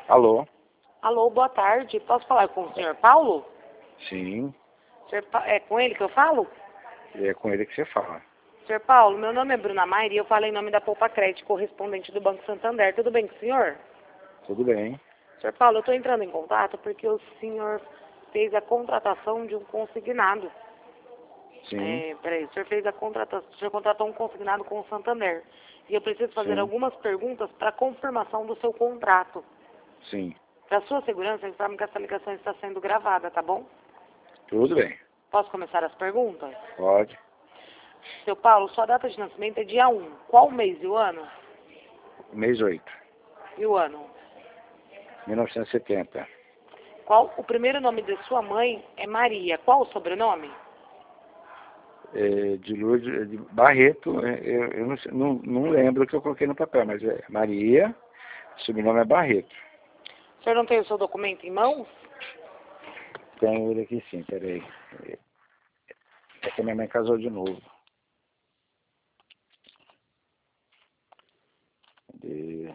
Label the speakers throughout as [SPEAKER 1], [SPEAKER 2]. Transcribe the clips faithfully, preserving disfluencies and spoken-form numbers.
[SPEAKER 1] Alô?
[SPEAKER 2] Alô, boa tarde. Posso falar com o senhor Paulo?
[SPEAKER 1] Sim,
[SPEAKER 2] Senhor Pa- É com ele que eu falo?
[SPEAKER 1] é com ele que você fala.
[SPEAKER 2] senhor Paulo, meu nome é Bruna Maire e eu falo em nome da Poupa Crédito, correspondente do Banco Santander. Tudo bem com o senhor?
[SPEAKER 1] Tudo bem?
[SPEAKER 2] senhor Paulo, eu estou entrando em contato porque o senhor fez a contratação de um consignado.
[SPEAKER 1] Sim,
[SPEAKER 2] É, peraí, o senhor fez a contratação, o senhor contratou um consignado com o Santander. E eu preciso fazer
[SPEAKER 1] sim,
[SPEAKER 2] algumas perguntas para confirmação do seu contrato.
[SPEAKER 1] sim.
[SPEAKER 2] Para sua segurança, informe que essa ligação está sendo gravada, tá bom?
[SPEAKER 1] Tudo bem.
[SPEAKER 2] Posso começar as perguntas?
[SPEAKER 1] Pode.
[SPEAKER 2] Seu Paulo, sua data de nascimento é dia um. Qual o mês e o ano?
[SPEAKER 1] Mês oito,
[SPEAKER 2] E o ano?
[SPEAKER 1] mil novecentos e setenta.
[SPEAKER 2] Qual o primeiro nome de sua mãe é Maria? Qual o sobrenome?
[SPEAKER 1] É, de Lourdes, de Barreto, é, eu, eu não, sei- não, não lembro o que eu coloquei no papel, mas é Maria, sobrenome é Barreto.
[SPEAKER 2] O senhor não tem o seu documento em mãos?
[SPEAKER 1] Tenho ele aqui sim, peraí. É é que a minha mãe casou de novo. Cadê?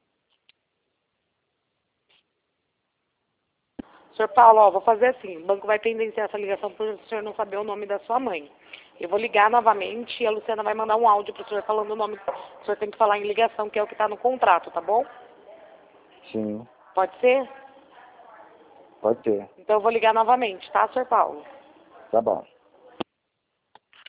[SPEAKER 2] senhor Paulo, ó, vou fazer assim. O banco vai tendenciar essa ligação por o senhor não saber o nome da sua mãe. Eu vou ligar novamente e a Luciana vai mandar um áudio para o senhor falando o nome. O senhor tem que falar em ligação, que é o que está no contrato, tá bom?
[SPEAKER 1] Sim,
[SPEAKER 2] Pode ser?
[SPEAKER 1] pode ter.
[SPEAKER 2] Então eu vou ligar novamente, tá, senhor Paulo?
[SPEAKER 1] Tá bom.